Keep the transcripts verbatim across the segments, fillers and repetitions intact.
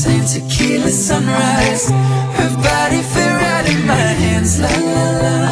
same tequila sunrise. Her body fit right in my hands, la la la.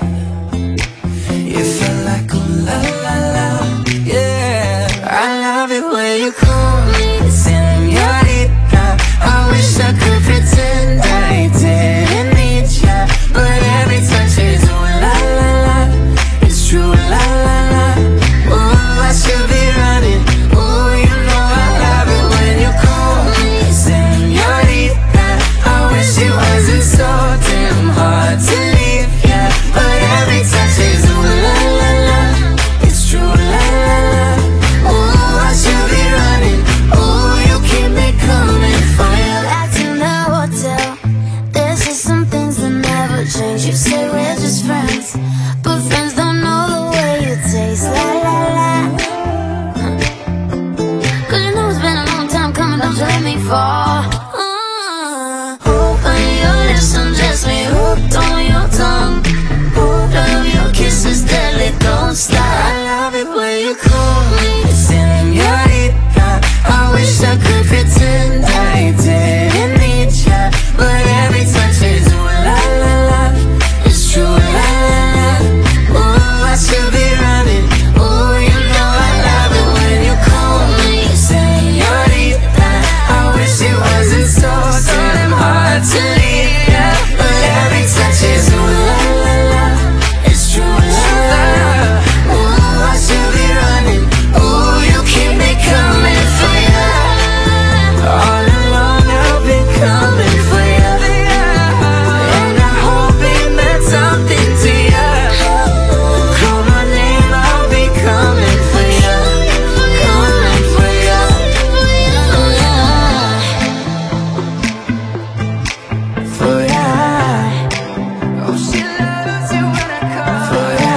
It felt like ooh la la la, yeah. I love it when you call me señorita. I wish I could pretend I didn't need ya, but every touch is ooh la la la. It's true, la la la. Ooh, I should be running. Ooh, you know I love it when you call me señorita. I wish it wasn't so damn hard to leave ya, but every touch is ooh la la la. It's true, la la la. Ooh, I should be running. Ooh, you keep me coming for ya. Back in the hotel, there's just some things that never change. You say we're just friends, but friends don't know the way you taste, la la la. Cause you know it's been a long time coming, don't you let me fall. uh, Open your lips and dress me hooked on your tongue. Ooh, love your kisses deadly, don't stop. I love it when you call me señorita. I wish I could pretend I didn't need ya, but every touch is ooh la la la. It's true, la la la. Ooh, I should be running. Ooh, you know I love it when you call me señorita. I wish it wasn't so damn hard to leave ya, but every touch is ooh la la la. It's true, la la la. Ooh, I should be running. Ooh, you keep me coming for ya. All along I've been coming for ya, and I hope it meant something to ya. Call my name, I'll be coming for ya, coming for ya, for ya. Oh, she loves you when I call for ya.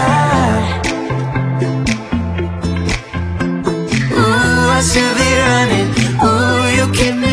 Ooh, I should be running. Ooh, you keep